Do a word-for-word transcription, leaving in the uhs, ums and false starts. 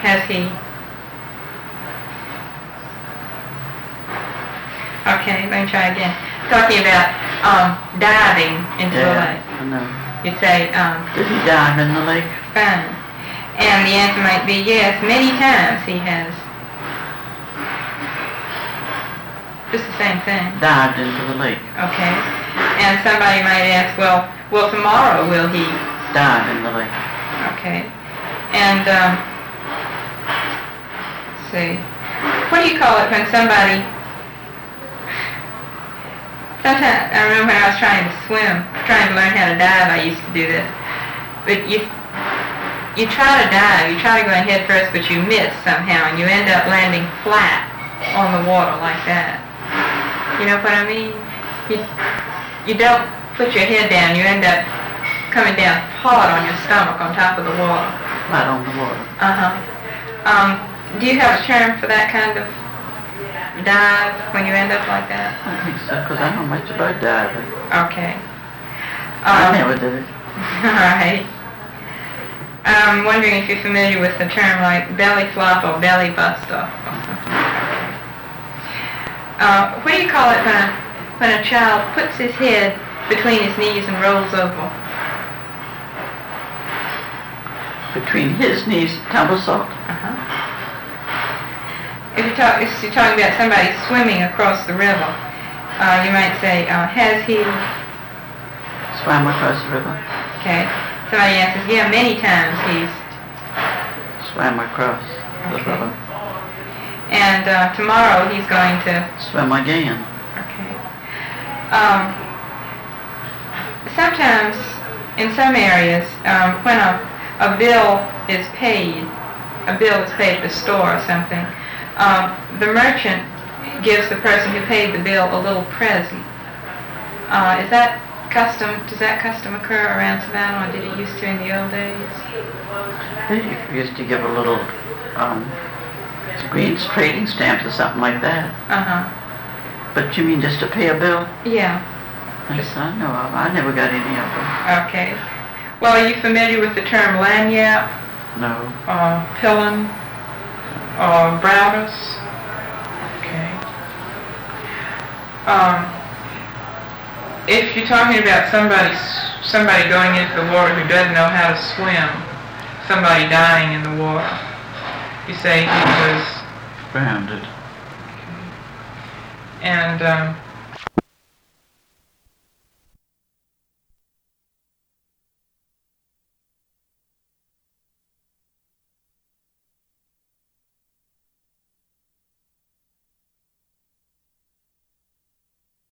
has he? Okay, let me try again. Talking about um, diving into yeah, a lake. I know. You'd say, um, Did he dive in the lake? fine. And the answer might be yes, many times he has. Just the same thing. Dived into the lake. Okay. And somebody might ask, well, well, tomorrow will he? Dive in the lake. Okay. And, um, let's see. What do you call it when somebody... Sometimes, I remember when I was trying to swim, trying to learn how to dive, I used to do this. But you you try to dive, you try to go head first, but you miss somehow, and you end up landing flat on the water like that. You know what I mean? You, you don't put your head down, you end up coming down hard on your stomach on top of the water. Flat on the water. Uh-huh. Um, do you have a term for that kind of dive when you end up like that? I think so, because I know much about diving. Okay. I Um, never did it. All right. I'm wondering if you're familiar with the term like belly flop or belly buster. Uh, what do you call it when a, when a child puts his head between his knees and rolls over? Between his knees, tumble-salt. Uh-huh. If you're, talk, if you're talking about somebody swimming across the river, uh, you might say, uh, has he... Swam across the river. Okay. Somebody answers, yeah, many times he's... Swam across the Okay. river. And uh, tomorrow he's going to... Swim again. Okay. Um, sometimes, in some areas, um, when a, a bill is paid, a bill is paid at the store or something, um, the merchant gives the person who paid the bill a little present. Uh, is that custom, does that custom occur around Savannah, or did it used to in the old days? They used to give a little um, green trading stamps or something like that. Uh-huh. But you mean just to pay a bill? Yeah. Yes, I know of. I never got any of them. Okay. Well, are you familiar with the term lanyap, No. or pillen, or brownus? Okay. Um, if you're talking about somebody, somebody going into the water who doesn't know how to swim, somebody dying in the water, you say he was... Grounded. And, um,